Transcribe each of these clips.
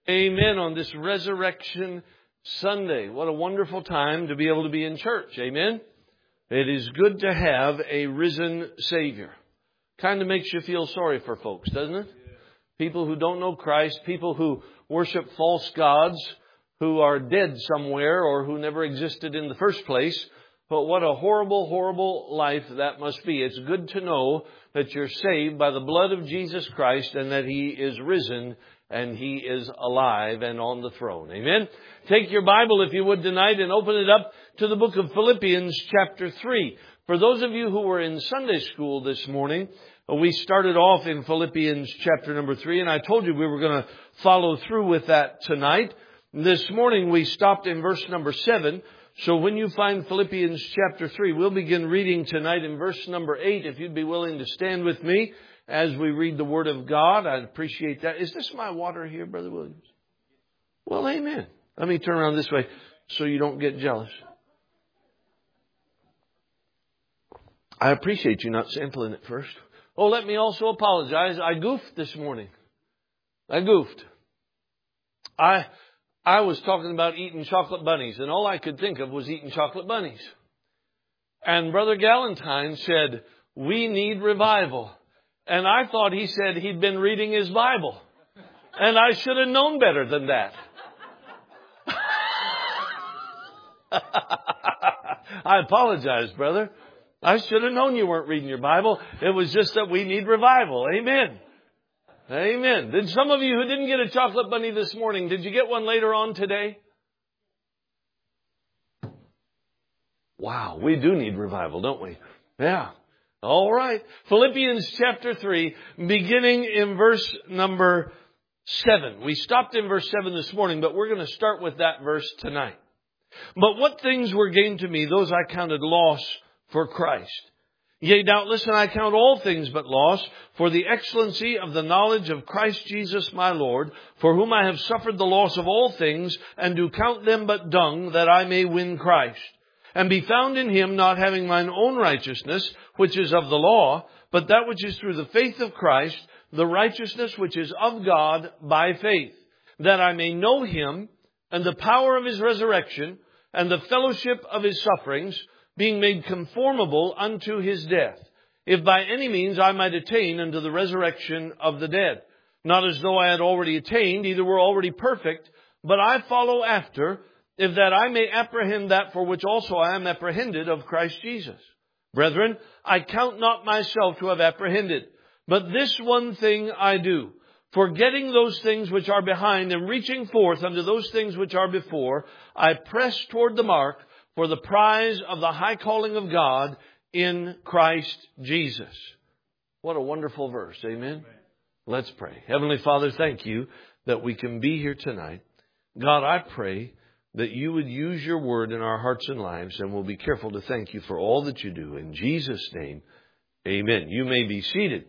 Amen. On this Resurrection Sunday. What a wonderful time to be able to be in church. Amen. It is good to have a risen Savior. Kind of makes you feel sorry for folks, doesn't it? People who don't know Christ, people who worship false gods, who are dead somewhere or who never existed in the first place. But what a horrible, horrible life that must be. It's good to know that you're saved by the blood of Jesus Christ and that He is risen and He is alive and on the throne. Amen. Take your Bible, if you would, tonight and open it up to the book of Philippians chapter 3. For those of you who were in Sunday school this morning, we started off in Philippians chapter number 3, and I told you we were going to follow through with that tonight. This morning we stopped in verse number 7. So when you find Philippians chapter 3, we'll begin reading tonight in verse number 8. If you'd be willing to stand with me as we read the Word of God, I'd appreciate that. Is this my water here, Brother Williams? Well, amen. Let me turn around this way so you don't get jealous. I appreciate you not sampling it first. Oh, let me also apologize. I goofed this morning. I goofed. I was talking about eating chocolate bunnies, and all I could think of was eating chocolate bunnies. And Brother Galentine said, "We need revival." And I thought he said he'd been reading his Bible. And I should have known better than that. I apologize, brother. I should have known you weren't reading your Bible. It was just that we need revival. Amen. Amen. Did some of you who didn't get a chocolate bunny this morning, did you get one later on today? Wow, we do need revival, don't we? Yeah. All right. Philippians chapter 3, beginning in verse number 7. We stopped in verse 7 this morning, but we're going to start with that verse tonight. But what things were gained to me, those I counted loss for Christ. Yea, doubtless, and I count all things but loss for the excellency of the knowledge of Christ Jesus my Lord, for whom I have suffered the loss of all things, and do count them but dung, that I may win Christ, and be found in Him, not having mine own righteousness, which is of the law, but that which is through the faith of Christ, the righteousness which is of God by faith, that I may know Him, and the power of His resurrection, and the fellowship of His sufferings, being made conformable unto His death, if by any means I might attain unto the resurrection of the dead. Not as though I had already attained, either were already perfect, but I follow after, if that I may apprehend that for which also I am apprehended of Christ Jesus. Brethren, I count not myself to have apprehended, but this one thing I do, forgetting those things which are behind and reaching forth unto those things which are before, I press toward the mark for the prize of the high calling of God in Christ Jesus. What a wonderful verse. Amen. Let's pray. Heavenly Father, thank you that we can be here tonight. God, I pray that you would use your word in our hearts and lives, and we'll be careful to thank you for all that you do. In Jesus' name, amen. You may be seated.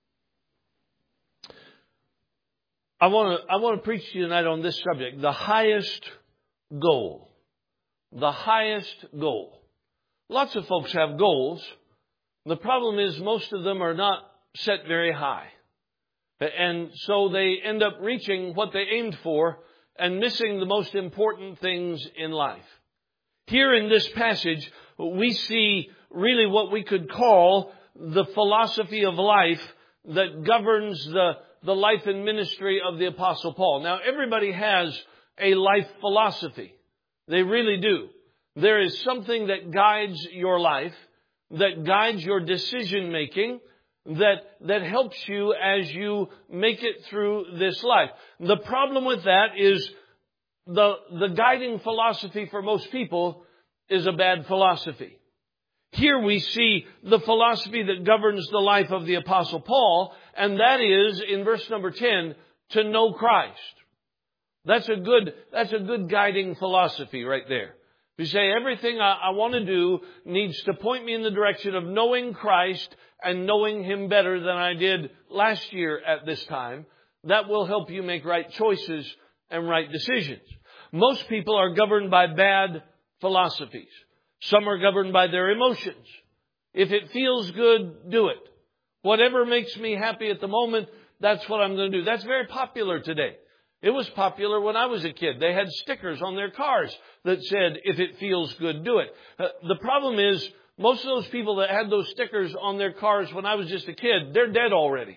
I want to preach to you tonight on this subject, the highest goal. The highest goal. Lots of folks have goals. The problem is most of them are not set very high. And so they end up reaching what they aimed for and missing the most important things in life. Here in this passage, we see really what we could call the philosophy of life that governs the life and ministry of the Apostle Paul. Now, everybody has a life philosophy. They really do. There is something that guides your life, that guides your decision making, that helps you as you make it through this life. The problem with that is the guiding philosophy for most people is a bad philosophy. Here we see the philosophy that governs the life of the Apostle Paul, and that is, in verse number 10, to know Christ. That's a good guiding philosophy right there. You say, everything I want to do needs to point me in the direction of knowing Christ and knowing Him better than I did last year at this time. That will help you make right choices and right decisions. Most people are governed by bad philosophies. Some are governed by their emotions. If it feels good, do it. Whatever makes me happy at the moment, that's what I'm going to do. That's very popular today. It was popular when I was a kid. They had stickers on their cars that said, if it feels good, do it. The problem is, most of those people that had those stickers on their cars when I was just a kid, they're dead already.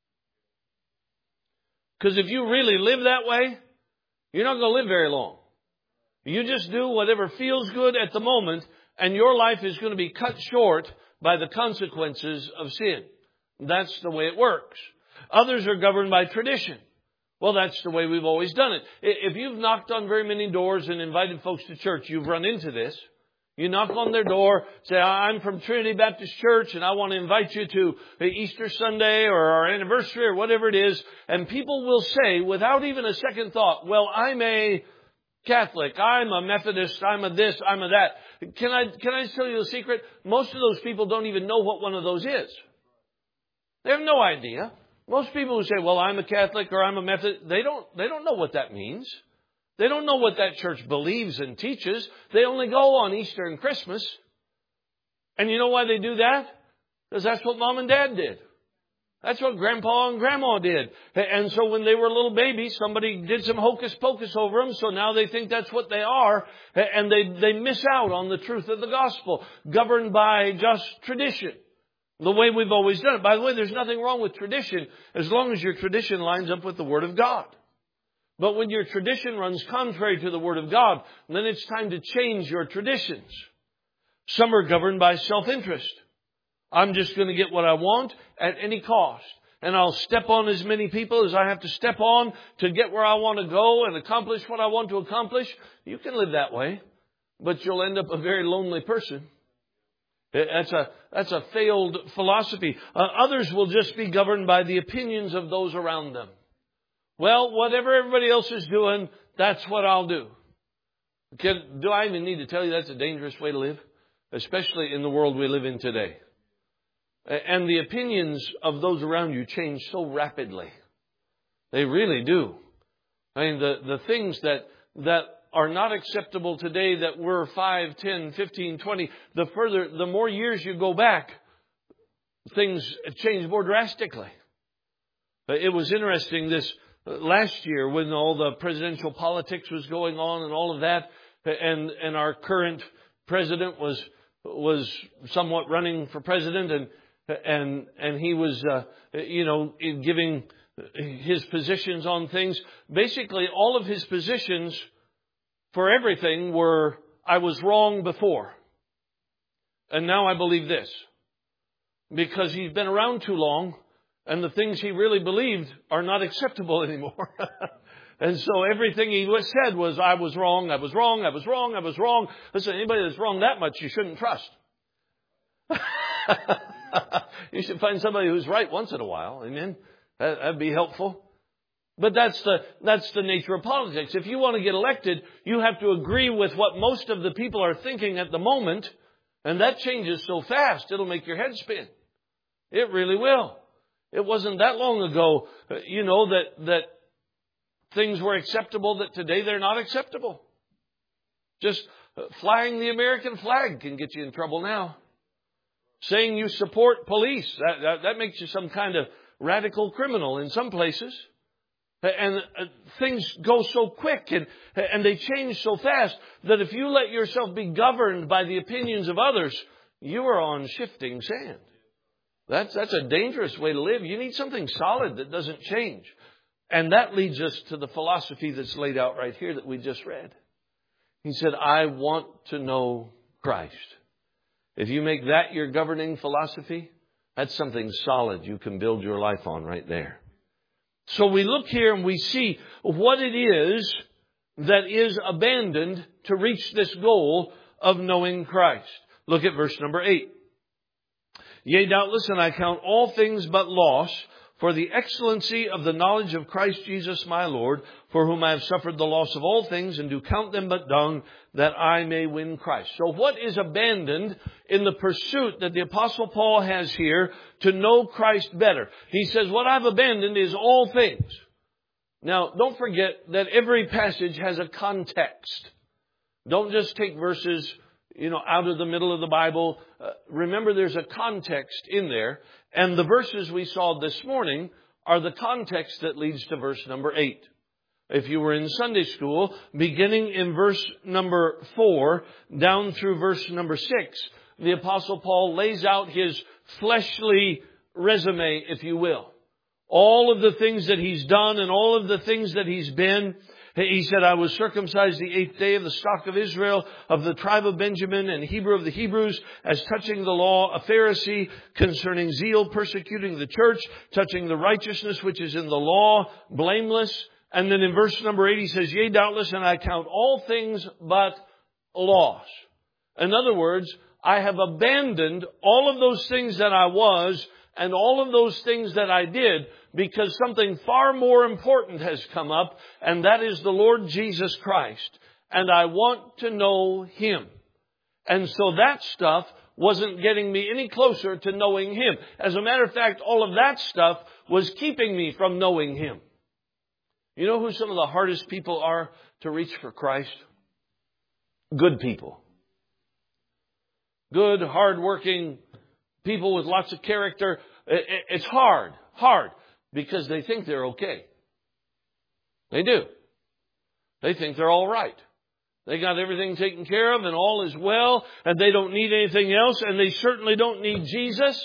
Because if you really live that way, you're not going to live very long. You just do whatever feels good at the moment, and your life is going to be cut short by the consequences of sin. That's the way it works. Others are governed by tradition. Well, that's the way we've always done it. If you've knocked on very many doors and invited folks to church, you've run into this. You knock on their door, say, I'm from Trinity Baptist Church and I want to invite you to Easter Sunday or our anniversary or whatever it is. And people will say, without even a second thought, well, I'm a Catholic, I'm a Methodist, I'm a this, I'm a that. Can I tell you a secret? Most of those people don't even know what one of those is. They have no idea. Most people who say, well, I'm a Catholic or I'm a Methodist, they don't know what that means. They don't know what that church believes and teaches. They only go on Easter and Christmas. And you know why they do that? Because that's what Mom and Dad did. That's what Grandpa and Grandma did. And so when they were little babies, somebody did some hocus pocus over them. So now they think that's what they are. And they miss out on the truth of the gospel, governed by just tradition. The way we've always done it. By the way, there's nothing wrong with tradition as long as your tradition lines up with the Word of God. But when your tradition runs contrary to the Word of God, then it's time to change your traditions. Some are governed by self-interest. I'm just going to get what I want at any cost. And I'll step on as many people as I have to step on to get where I want to go and accomplish what I want to accomplish. You can live that way, but you'll end up a very lonely person. That's a failed philosophy. Others will just be governed by the opinions of those around them. Well, whatever everybody else is doing, that's what I'll do. Do I even need to tell you that's a dangerous way to live? Especially in the world we live in today. And the opinions of those around you change so rapidly. They really do. I mean, the things that are not acceptable today that were 5, 10, 15, 20, the more years you go back, things change more drastically. It was interesting this last year when all the presidential politics was going on and all of that, and our current president was somewhat running for president, and he was giving his positions on things. Basically, all of his positions for everything were, I was wrong before, and now I believe this, because he's been around too long. And the things he really believed are not acceptable anymore. And so everything he said was, I was wrong, I was wrong, I was wrong, I was wrong. Listen, anybody that's wrong that much, you shouldn't trust. You should find somebody who's right once in a while. Amen. That'd be helpful. But that's the nature of politics. If you want to get elected, you have to agree with what most of the people are thinking at the moment. And that changes so fast, it'll make your head spin. It really will. It wasn't that long ago, that things were acceptable that today they're not acceptable. Just flying the American flag can get you in trouble now. Saying you support police, that makes you some kind of radical criminal in some places. And things go so quick and they change so fast that if you let yourself be governed by the opinions of others, you are on shifting sand. That's a dangerous way to live. You need something solid that doesn't change. And that leads us to the philosophy that's laid out right here that we just read. He said, I want to know Christ. If you make that your governing philosophy, that's something solid you can build your life on right there. So we look here and we see what it is that is abandoned to reach this goal of knowing Christ. Look at verse number 8. Yea, doubtless, and I count all things but loss for the excellency of the knowledge of Christ Jesus my Lord, for whom I have suffered the loss of all things, and do count them but dung, that I may win Christ. So what is abandoned in the pursuit that the Apostle Paul has here to know Christ better? He says, what I've abandoned is all things. Now, don't forget that every passage has a context. Don't just take verses out of the middle of the Bible. Remember, there's a context in there. And the verses we saw this morning are the context that leads to verse number 8. if you were in Sunday school, beginning in verse number 4 down through verse number 6, the Apostle Paul lays out his fleshly resume, if you will. All of the things that he's done and all of the things that he's been. He said, I was circumcised the 8th day of the stock of Israel, of the tribe of Benjamin, and Hebrew of the Hebrews, as touching the law, a Pharisee, concerning zeal, persecuting the church, touching the righteousness which is in the law, blameless. And then in verse number 8 he says, yea, doubtless, and I count all things but loss. In other words, I have abandoned all of those things that I was and all of those things that I did, because something far more important has come up, and that is the Lord Jesus Christ. And I want to know Him. And so that stuff wasn't getting me any closer to knowing Him. As a matter of fact, all of that stuff was keeping me from knowing Him. You know who some of the hardest people are to reach for Christ? Good people. Good, hard-working people with lots of character. It's hard, because they think they're okay. They do. They think they're all right. They got everything taken care of and all is well, and they don't need anything else, and they certainly don't need Jesus.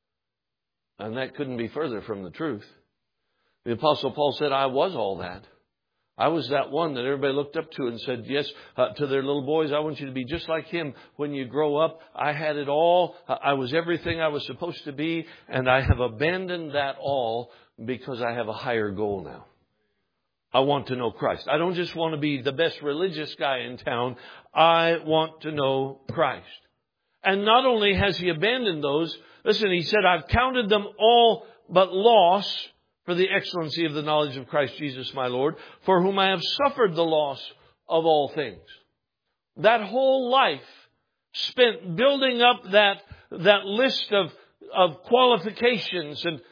And that couldn't be further from the truth. The Apostle Paul said, I was all that. I was that one that everybody looked up to and said, yes, to their little boys, I want you to be just like him when you grow up. I had it all. I was everything I was supposed to be. And I have abandoned that all because I have a higher goal now. I want to know Christ. I don't just want to be the best religious guy in town. I want to know Christ. And not only has he abandoned those, listen, he said, I've counted them all but loss for the excellency of the knowledge of Christ Jesus my Lord, for whom I have suffered the loss of all things. That whole life spent building up that list of qualifications. And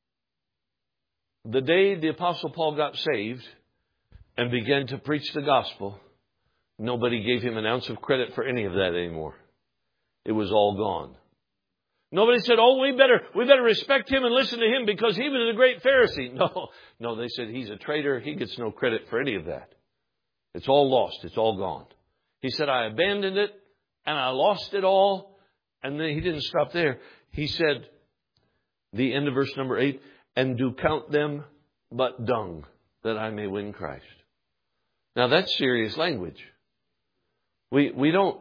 the day the Apostle Paul got saved and began to preach the gospel, nobody gave him an ounce of credit for any of that anymore. It was all gone. Nobody said, oh, we better respect him and listen to him because he was a great Pharisee. No, they said he's a traitor. He gets no credit for any of that. It's all lost. It's all gone. He said, I abandoned it and I lost it all. And then he didn't stop there. He said, the end of verse number 8, and do count them but dung that I may win Christ. Now that's serious language. We don't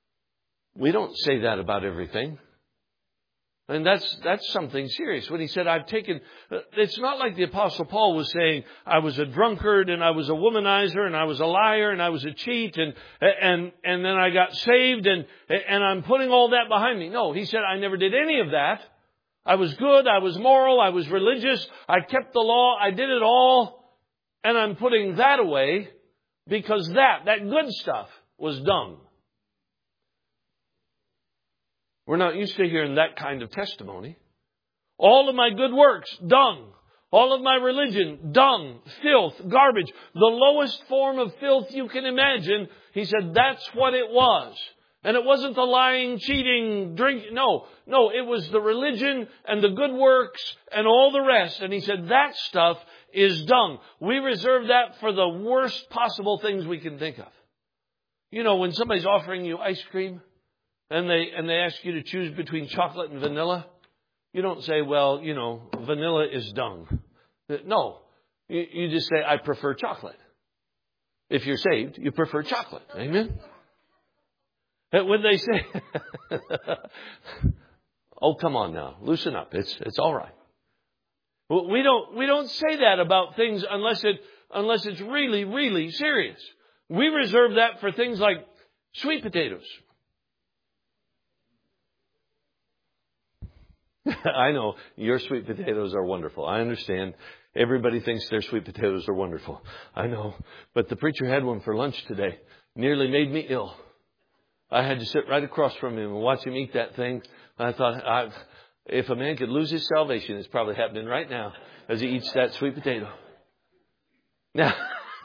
say that about everything. And that's something serious. When he said, I've taken, it's not like the Apostle Paul was saying, I was a drunkard and I was a womanizer and I was a liar and I was a cheat and then I got saved and I'm putting all that behind me. No, he said, I never did any of that. I was good. I was moral. I was religious. I kept the law. I did it all. And I'm putting that away because that good stuff was dung. We're not used to hearing that kind of testimony. All of my good works, dung. All of my religion, dung, filth, garbage. The lowest form of filth you can imagine. He said that's what it was. And it wasn't the lying, cheating, drinking. No, it was the religion and the good works and all the rest. And he said that stuff is dung. We reserve that for the worst possible things we can think of. You know, when somebody's offering you ice cream, and they ask you to choose between chocolate and vanilla, you don't say, well, vanilla is dung. No. You just say, I prefer chocolate. If you're saved, you prefer chocolate. Amen? And when they say, oh, come on now, loosen up. It's all right. Well, we don't say that about things unless it's really, really serious. We reserve that for things like sweet potatoes. I know your sweet potatoes are wonderful. I understand. Everybody thinks their sweet potatoes are wonderful. I know. But the preacher had one for lunch today. Nearly made me ill. I had to sit right across from him and watch him eat that thing. I thought, if a man could lose his salvation, it's probably happening right now as he eats that sweet potato. Now,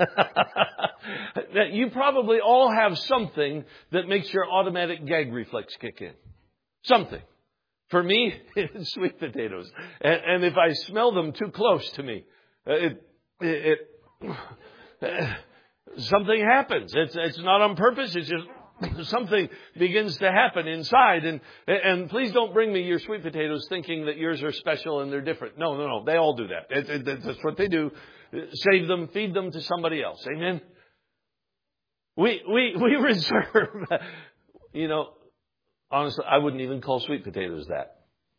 you probably all have something that makes your automatic gag reflex kick in. Something. For me, it's sweet potatoes. And if I smell them too close to me, something happens. It's not on purpose. It's just something begins to happen inside. And please don't bring me your sweet potatoes thinking that yours are special and they're different. No. They all do that. That's what they do. Save them, feed them to somebody else. Amen. We reserve, honestly, I wouldn't even call sweet potatoes that.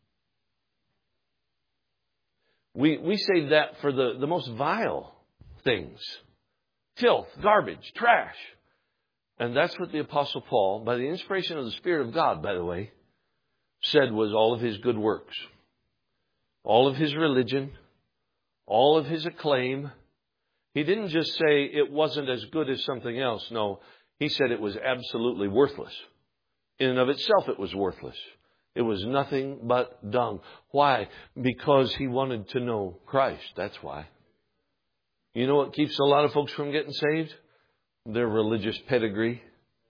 We save that for the most vile things. Filth, garbage, trash. And that's what the Apostle Paul, by the inspiration of the Spirit of God, by the way, said was all of his good works. All of his religion. All of his acclaim. He didn't just say it wasn't as good as something else. No, he said it was absolutely worthless. In and of itself, it was worthless. It was nothing but dung. Why? Because he wanted to know Christ. That's why. You know what keeps a lot of folks from getting saved? Their religious pedigree.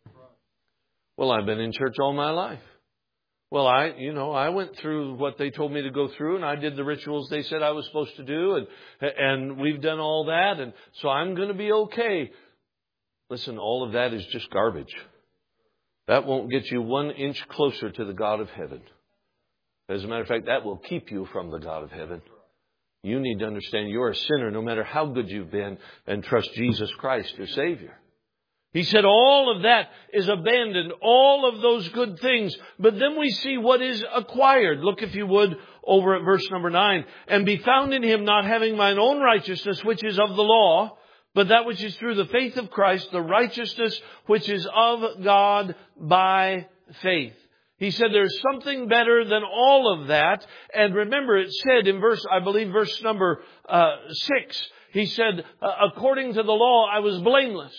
Well, I've been in church all my life. Well, I went through what they told me to go through, and I did the rituals they said I was supposed to do, and we've done all that, and so I'm going to be okay. Listen, all of that is just garbage. That won't get you 1 inch closer to the God of heaven. As a matter of fact, that will keep you from the God of heaven. You need to understand you're a sinner no matter how good you've been, and trust Jesus Christ, your Savior. He said all of that is abandoned, all of those good things. But then we see what is acquired. Look, if you would, over at verse number 9. And be found in him, not having mine own righteousness, which is of the law, but that which is through the faith of Christ, the righteousness which is of God by faith. He said there's something better than all of that. And remember, it said in verse number 6, he said, according to the law, I was blameless.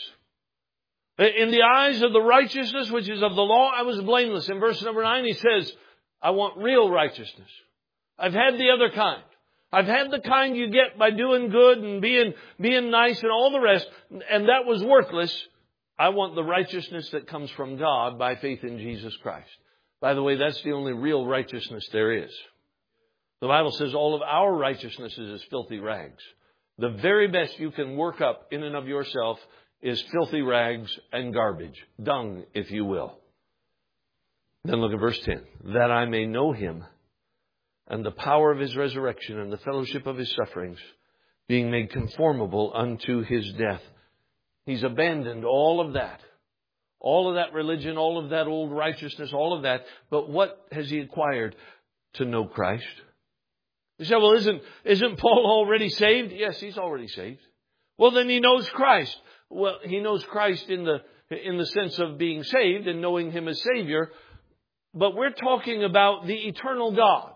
In the eyes of the righteousness which is of the law, I was blameless. In verse number 9, he says, I want real righteousness. I've had the other kind. I've had the kind you get by doing good and being nice and all the rest, and that was worthless. I want the righteousness that comes from God by faith in Jesus Christ. By the way, that's the only real righteousness there is. The Bible says all of our righteousness is as filthy rags. The very best you can work up in and of yourself is filthy rags and garbage, dung, if you will. Then look at verse 10. That I may know him and the power of his resurrection and the fellowship of his sufferings, being made conformable unto his death. He's abandoned all of that religion, all of that old righteousness, all of that. But what has he acquired? To know Christ. You say, well, isn't Paul already saved? Yes, he's already saved. Well, then he knows Christ. Well, he knows Christ in the sense of being saved and knowing him as Savior. But we're talking about the eternal God.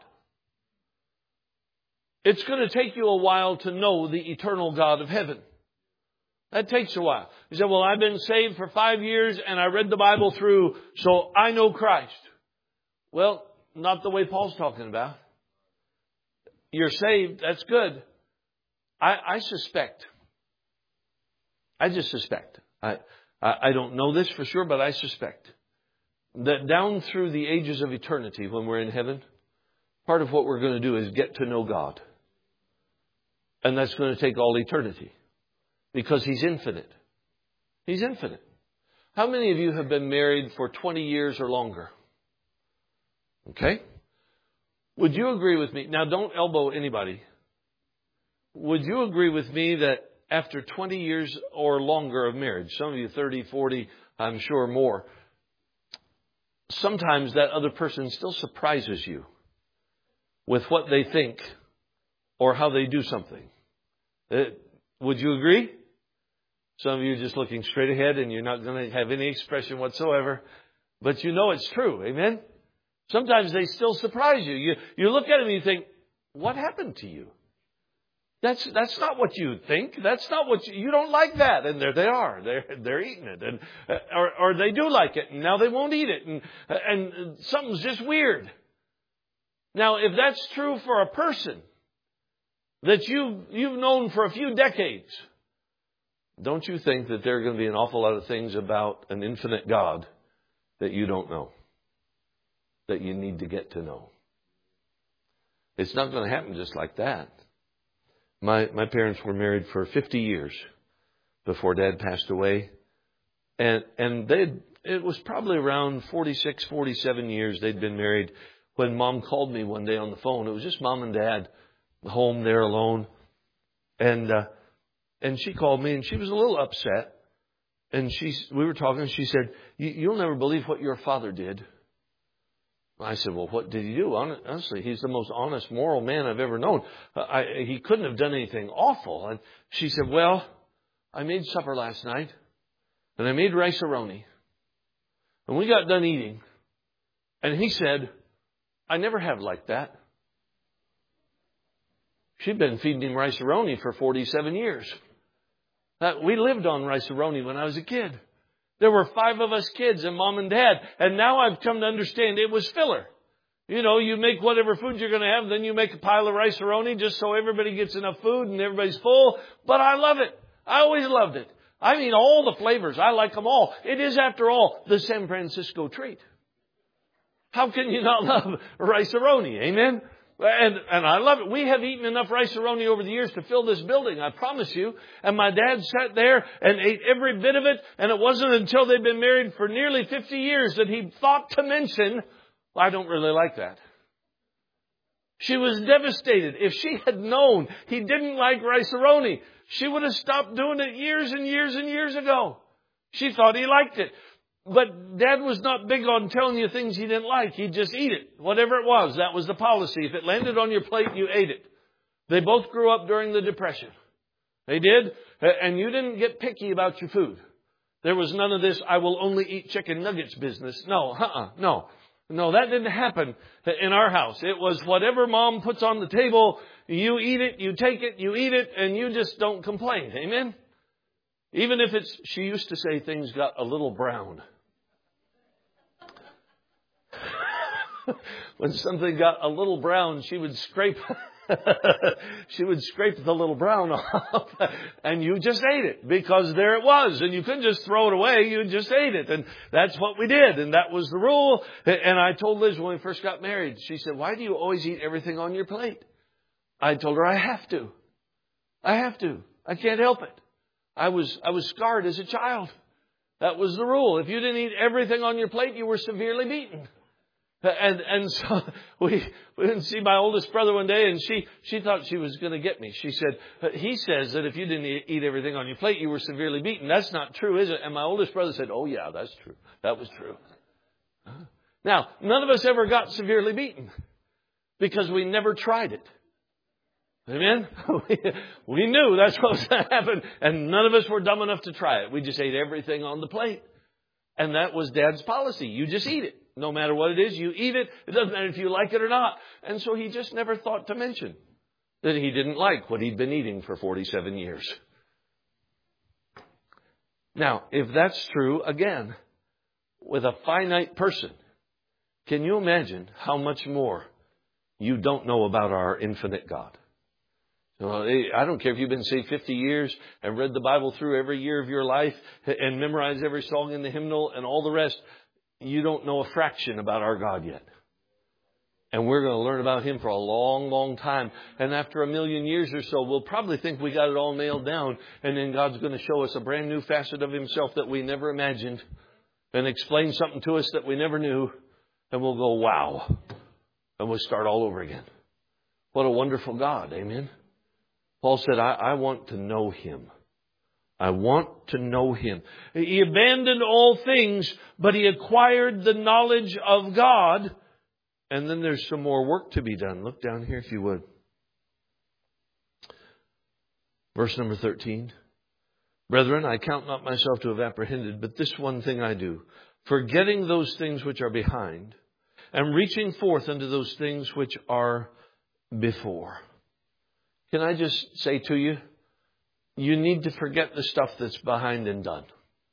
It's going to take you a while to know the eternal God of heaven. That takes a while. You say, well, I've been saved for 5 years and I read the Bible through, so I know Christ. Well, not the way Paul's talking about. You're saved, that's good. I suspect. I just suspect. I don't know this for sure, but I suspect that down through the ages of eternity when we're in heaven, part of what we're going to do is get to know God. And that's going to take all eternity because He's infinite. He's infinite. How many of you have been married for 20 years or longer? Okay? Would you agree with me? Now, don't elbow anybody. Would you agree with me that after 20 years or longer of marriage, some of you 30, 40, I'm sure more, sometimes that other person still surprises you with what they think or how they do something? Would you agree? Some of you are just looking straight ahead and you're not going to have any expression whatsoever. But you know it's true. Amen? Sometimes they still surprise you. You look at them and you think, what happened to you? That's not what you think. That's not what you don't like that. And there they are. They're eating it. And or they do like it. And now they won't eat it. And something's just weird. Now, if that's true for a person that you've known for a few decades, don't you think that there are going to be an awful lot of things about an infinite God that you don't know, that you need to get to know? It's not going to happen just like that. My parents were married for 50 years. before Dad passed away. And it was probably around 46, 47 years they'd been married when Mom called me one day on the phone. It was just Mom and Dad home there alone. And she called me and she was a little upset. And we were talking and she said, "You'll never believe what your father did." I said, "Well, what did he do?" Honestly, he's the most honest, moral man I've ever known. He couldn't have done anything awful. And she said, "Well, I made supper last night, and I made rice-a-roni. And we got done eating. And he said, 'I never have liked that.'" She'd been feeding him rice-a-roni for 47 years. We lived on rice-a-roni when I was a kid. There were 5 of us kids and Mom and Dad. And now I've come to understand it was filler. You know, you make whatever food you're going to have, then you make a pile of rice-a-roni just so everybody gets enough food and everybody's full. But I love it. I always loved it. I mean, all the flavors. I like them all. It is, after all, the San Francisco treat. How can you not love rice-a-roni? Amen? And I love it. We have eaten enough rice-a-roni over the years to fill this building, I promise you. And my dad sat there and ate every bit of it. And it wasn't until they'd been married for nearly 50 years that he thought to mention, "I don't really like that." She was devastated. If she had known he didn't like rice-a-roni, she would have stopped doing it years and years and years ago. She thought he liked it. But Dad was not big on telling you things he didn't like. He'd just eat it. Whatever it was, that was the policy. If it landed on your plate, you ate it. They both grew up during the Depression. They did. And you didn't get picky about your food. There was none of this, "I will only eat chicken nuggets" business. No, No, that didn't happen in our house. It was whatever Mom puts on the table, you eat it, you take it, you eat it, and you just don't complain. Amen? Even if she used to say things got a little brown. When something got a little brown, she would scrape the little brown off, and you just ate it because there it was, and you couldn't just throw it away. You just ate it, and that's what we did, and that was the rule. And I told Liz when we first got married, she said, "Why do you always eat everything on your plate?" I told her, I have to. I can't help it. I was scarred as a child. That was the rule. If you didn't eat everything on your plate, you were severely beaten. And so we didn't see my oldest brother one day, and she thought she was going to get me. She said, "He says that if you didn't eat everything on your plate, you were severely beaten." That's not true, is it? And my oldest brother said, "Oh yeah, that's true. That was true." Now, none of us ever got severely beaten because we never tried it. Amen? We knew that's what was going to happen, and none of us were dumb enough to try it. We just ate everything on the plate. And that was Dad's policy. You just eat it. No matter what it is, you eat it. It doesn't matter if you like it or not. And so he just never thought to mention that he didn't like what he'd been eating for 47 years. Now, if that's true, again, with a finite person, can you imagine how much more you don't know about our infinite God? I don't care if you've been saved 50 years and read the Bible through every year of your life and memorized every song in the hymnal and all the rest. You don't know a fraction about our God yet. And we're going to learn about Him for a long, long time. And after 1,000,000 years or so, we'll probably think we got it all nailed down. And then God's going to show us a brand new facet of Himself that we never imagined and explain something to us that we never knew. And we'll go, wow. And we'll start all over again. What a wonderful God. Amen. Paul said, I want to know Him. I want to know Him. He abandoned all things, but he acquired the knowledge of God. And then there's some more work to be done. Look down here if you would. Verse number 13. "Brethren, I count not myself to have apprehended, but this one thing I do, forgetting those things which are behind, and reaching forth unto those things which are before." Can I just say to you, you need to forget the stuff that's behind and done.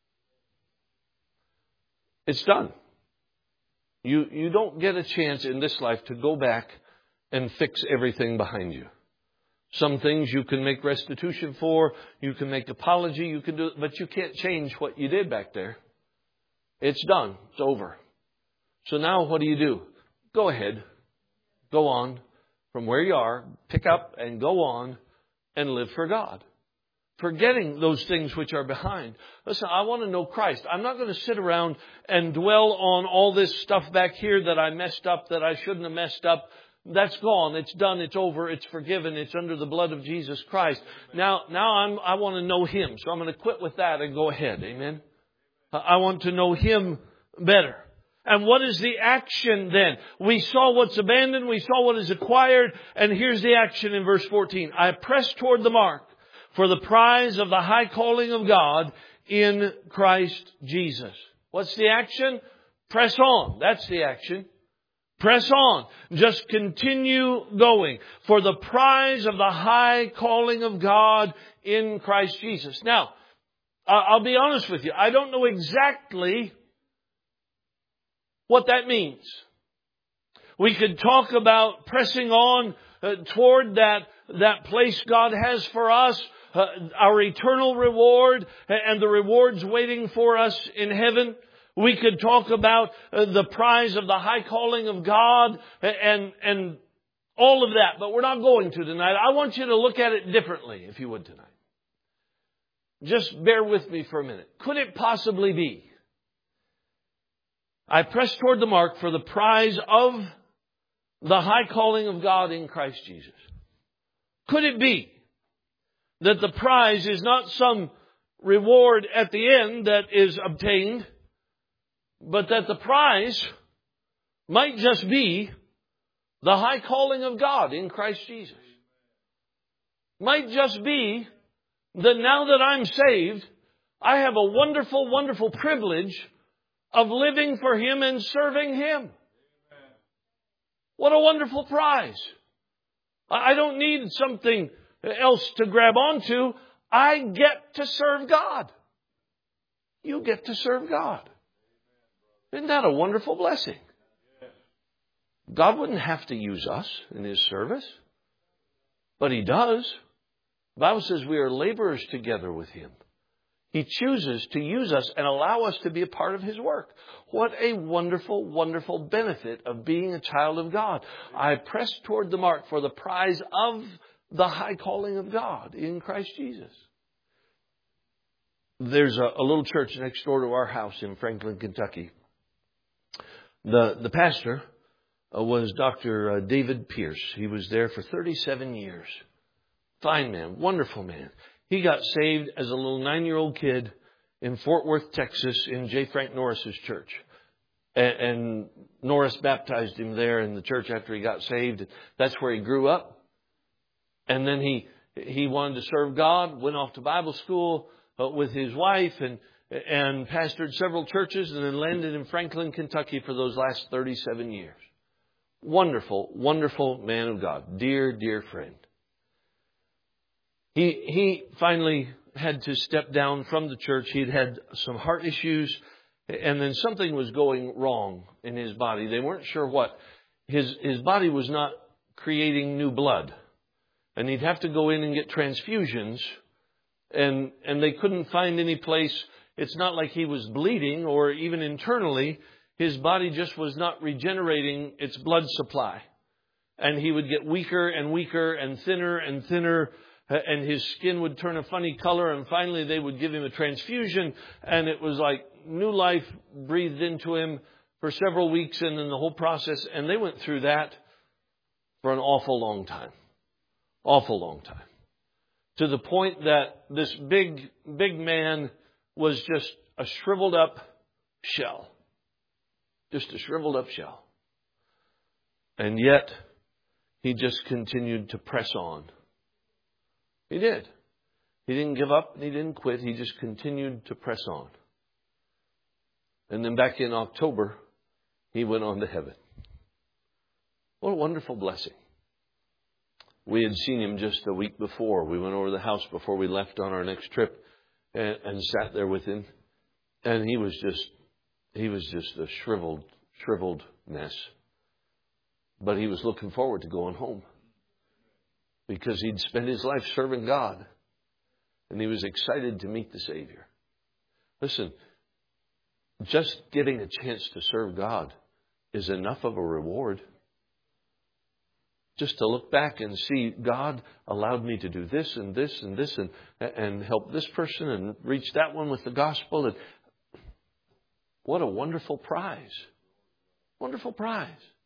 It's done. You don't get a chance in this life to go back and fix everything behind you. Some things you can make restitution for, you can make apology, you can do, but you can't change what you did back there. It's done. It's over. So now what do? Go ahead. Go on from where you are, pick up and go on and live for God. forgetting those things which are behind. Listen, I want to know Christ. I'm not going to sit around and dwell on all this stuff back here that I messed up, that I shouldn't have messed up. That's gone. It's done. It's over. It's forgiven. It's under the blood of Jesus Christ. Now I want to know Him. So I'm going to quit with that and go ahead. Amen. I want to know Him better. And what is the action then? We saw what's abandoned. We saw what is acquired. And here's the action in verse 14. I press toward the mark for the prize of the high calling of God in Christ Jesus. What's the action? Press on. That's the action. Press on. Just continue going for the prize of the high calling of God in Christ Jesus. Now, I'll be honest with you. I don't know exactly what that means. We could talk about pressing on toward that place God has for us, our eternal reward and the rewards waiting for us in heaven. We could talk about the prize of the high calling of God and all of that, but we're not going to tonight. I want you to look at it differently, if you would, tonight. Just bear with me for a minute. Could it possibly be, I press toward the mark for the prize of the high calling of God in Christ Jesus? Could it be that the prize is not some reward at the end that is obtained, but that the prize might just be the high calling of God in Christ Jesus? Might just be that now that I'm saved, I have a wonderful, wonderful privilege of living for Him and serving Him. What a wonderful prize. I don't need something else to grab onto. I get to serve God. You get to serve God. Isn't that a wonderful blessing? God wouldn't have to use us in His service, but He does. The Bible says we are laborers together with Him. He chooses to use us and allow us to be a part of His work. What a wonderful, wonderful benefit of being a child of God. I press toward the mark for the prize of the high calling of God in Christ Jesus. There's a little church next door to our house in Franklin, Kentucky. The pastor was Dr. David Pierce. He was there for 37 years. Fine man, wonderful man. He got saved as a little 9-year-old kid in Fort Worth, Texas, in J. Frank Norris's church. And Norris baptized him there in the church after he got saved. That's where he grew up. And then he wanted to serve God, went off to Bible school with his wife and pastored several churches, and then landed in Franklin, Kentucky for those last 37 years. Wonderful, wonderful man of God. Dear, dear friend. He finally had to step down from the church. He'd had some heart issues, and then something was going wrong in his body. They weren't sure what. His body was not creating new blood, and he'd have to go in and get transfusions, and they couldn't find any place. It's not like he was bleeding or even internally. His body just was not regenerating its blood supply, and he would get weaker and weaker and thinner, and his skin would turn a funny color, and finally they would give him a transfusion, and it was like new life breathed into him for several weeks, and then the whole process, and they went through that for an awful long time. Awful long time. To the point that this big man was just a shriveled up shell. Just a shriveled up shell. And yet, he just continued to press on. He did. He didn't give up and he didn't quit. He just continued to press on. And then back in October, he went on to heaven. What a wonderful blessing. We had seen him just a week before. We went over to the house before we left on our next trip and sat there with him. And he was just a shriveled mess. But he was looking forward to going home, because he'd spent his life serving God, and he was excited to meet the Savior. Listen, just getting a chance to serve God is enough of a reward. just to look back and see God allowed me to do this and this and this and help this person and reach that one with the gospel. And what a wonderful prize. Wonderful prize.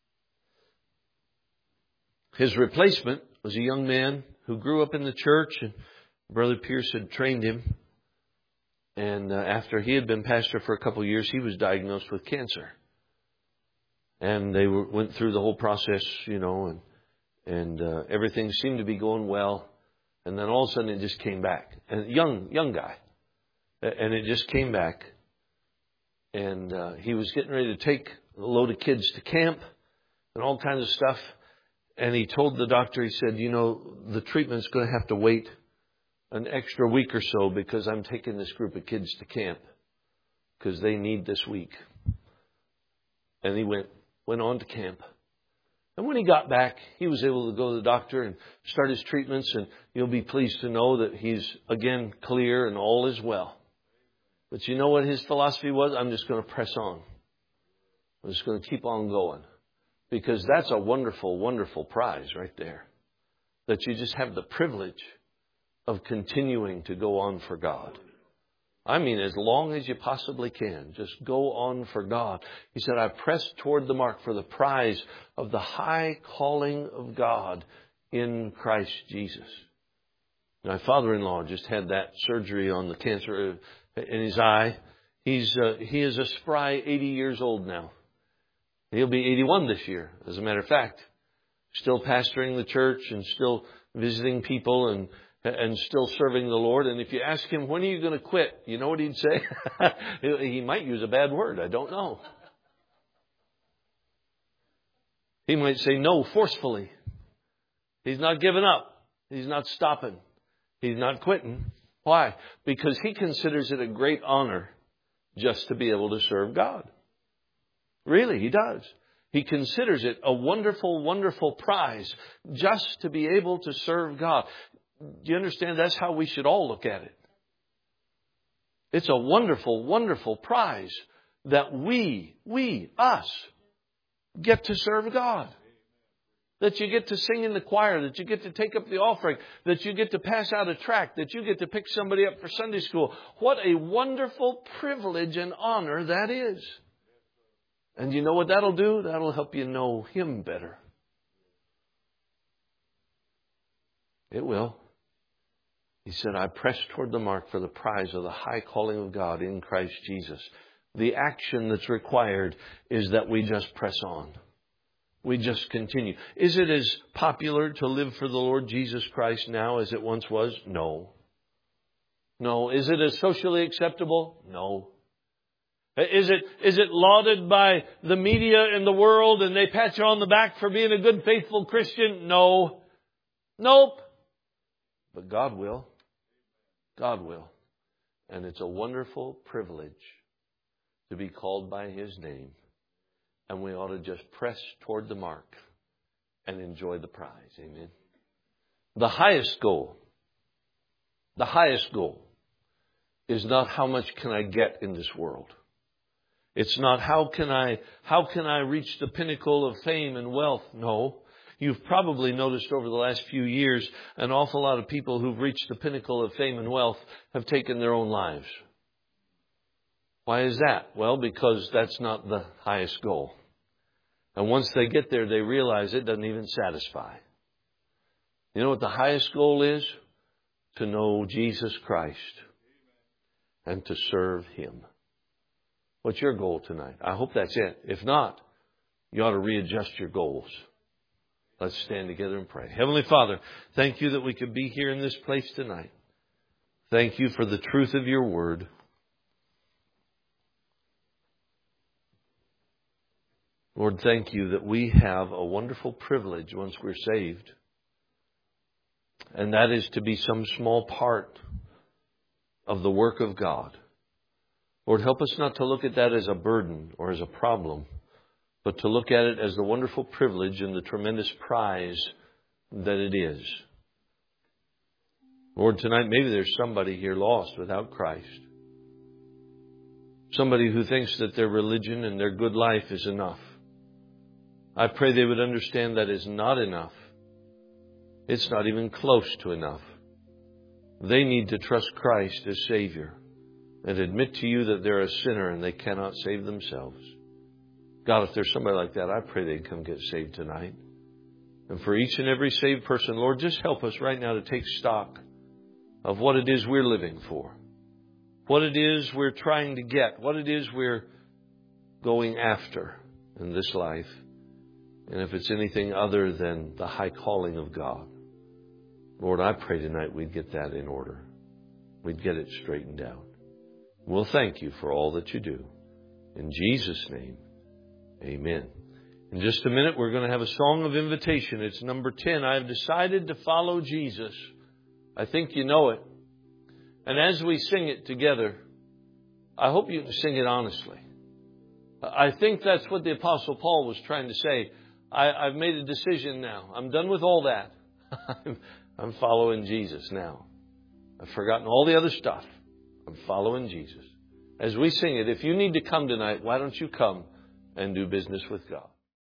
His replacement was a young man who grew up in the church, and Brother Pierce had trained him. And after he had been pastor for a couple of years, he was diagnosed with cancer. And they went through the whole process, and everything seemed to be going well. And then all of a sudden it just came back. And young guy. And it just came back. And he was getting ready to take a load of kids to camp and all kinds of stuff. And he told the doctor, he said, the treatment's going to have to wait an extra week or so because I'm taking this group of kids to camp because they need this week. And he went on to camp. And when he got back, he was able to go to the doctor and start his treatments. And you'll be pleased to know that he's again clear and all is well. But you know what his philosophy was? I'm just going to press on. I'm just going to keep on going. Because that's a wonderful, wonderful prize right there. That you just have the privilege of continuing to go on for God. I mean, as long as you possibly can. Just go on for God. He said, I press toward the mark for the prize of the high calling of God in Christ Jesus. My father-in-law just had that surgery on the cancer in his eye. He is a spry 80 years old now. He'll be 81 this year, as a matter of fact. Still pastoring the church and still visiting people and still serving the Lord. And if you ask him, when are you going to quit? You know what he'd say? He might use a bad word. I don't know. He might say no forcefully. He's not giving up. He's not stopping. He's not quitting. Why? Because he considers it a great honor just to be able to serve God. Really, he does. He considers it a wonderful, wonderful prize just to be able to serve God. Do you understand? That's how we should all look at it. It's a wonderful, wonderful prize that us, get to serve God. That you get to sing in the choir, that you get to take up the offering, that you get to pass out a tract, that you get to pick somebody up for Sunday school. What a wonderful privilege and honor that is. And you know what that'll do? That'll help you know Him better. It will. He said, I press toward the mark for the prize of the high calling of God in Christ Jesus. The action that's required is that we just press on. We just continue. Is it as popular to live for the Lord Jesus Christ now as it once was? No. No. Is it as socially acceptable? No. Is it lauded by the media and the world and they pat you on the back for being a good, faithful Christian? No. Nope. But God will. God will. And it's a wonderful privilege to be called by His name. And we ought to just press toward the mark and enjoy the prize. Amen. The highest goal is not how much can I get in this world. It's not how can I reach the pinnacle of fame and wealth. No. You've probably noticed over the last few years an awful lot of people who've reached the pinnacle of fame and wealth have taken their own lives. Why is that? Well, because that's not the highest goal. And once they get there, they realize it doesn't even satisfy. You know what the highest goal is? To know Jesus Christ and to serve Him. What's your goal tonight? I hope that's it. If not, you ought to readjust your goals. Let's stand together and pray. Heavenly Father, thank you that we could be here in this place tonight. Thank you for the truth of your word. Lord, thank you that we have a wonderful privilege once we're saved. And that is to be some small part of the work of God. Lord, help us not to look at that as a burden or as a problem, but to look at it as the wonderful privilege and the tremendous prize that it is. Lord, tonight maybe there's somebody here lost without Christ. Somebody who thinks that their religion and their good life is enough. I pray they would understand that is not enough. It's not even close to enough. They need to trust Christ as Savior and admit to you that they're a sinner and they cannot save themselves. God, if there's somebody like that, I pray they'd come get saved tonight. And for each and every saved person, Lord, just help us right now to take stock of what it is we're living for, what it is we're trying to get, what it is we're going after in this life. And if it's anything other than the high calling of God, Lord, I pray tonight we'd get that in order. We'd get it straightened out. We'll thank you for all that you do. In Jesus' name, amen. In just a minute, we're going to have a song of invitation. It's number 10. I've decided to follow Jesus. I think you know it. And as we sing it together, I hope you can sing it honestly. I think that's what the Apostle Paul was trying to say. I've made a decision now. I'm done with all that. I'm following Jesus now. I've forgotten all the other stuff. I'm following Jesus. As we sing it, if you need to come tonight, why don't you come and do business with God?